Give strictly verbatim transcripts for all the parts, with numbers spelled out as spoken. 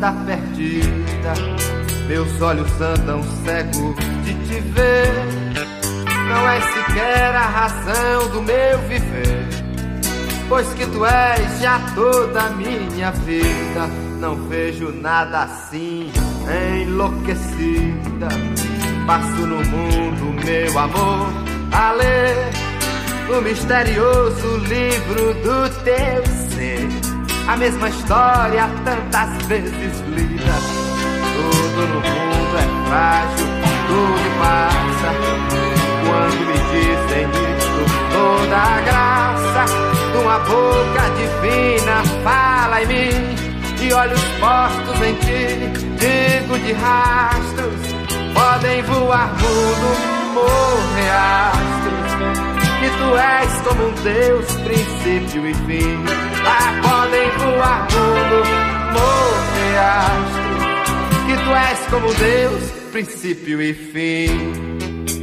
anda perdida, meus olhos andam cegos de te ver. Não és sequer a razão do meu viver, pois que tu és já toda a minha vida. Não vejo nada assim, enlouquecida. Passo no mundo, meu amor, a ler o misterioso livro do teu ser. A mesma história tantas vezes lida. Tudo no mundo é frágil, tudo passa. Quando me dizem isto, toda a graça de uma boca divina fala em mim, e olhos postos em ti, digo de rastros, podem voar mundo, morrer astros, que tu és como um Deus, princípio e fim. Ah, podem voar mundo, morrer astros, que tu és como um Deus, princípio e fim.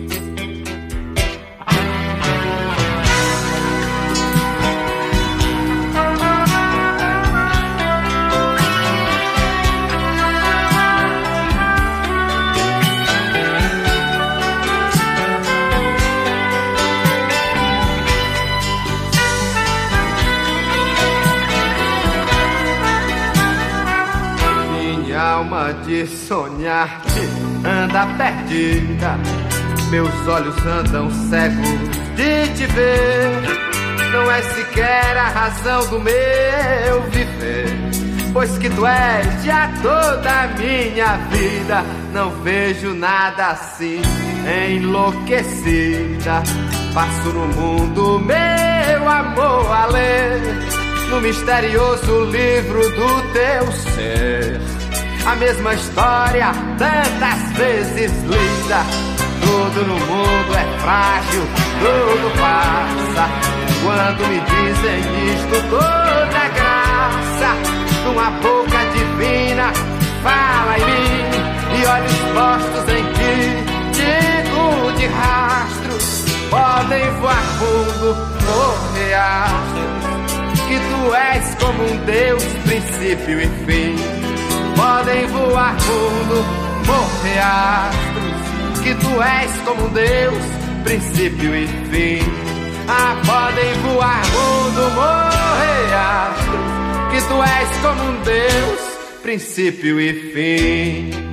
Alma de sonhar que anda perdida, meus olhos andam cegos de te ver. Não é sequer a razão do meu viver, pois que tu és já toda a minha vida. Não vejo nada assim, enlouquecida. Passo no mundo, meu amor, a ler no misterioso livro do teu ser. A mesma história tantas vezes lida. Tudo no mundo é frágil, tudo passa. Quando me dizem isto, toda graça de uma boca divina fala em mim, e olhos postos em ti, digo de rastros, podem voar fundo, morrer astros, que tu és como um Deus, princípio e fim. Podem voar mundo, morrer astros, que tu és como um Deus, princípio e fim. Ah, podem voar mundo, morrer astros, que tu és como um Deus, princípio e fim.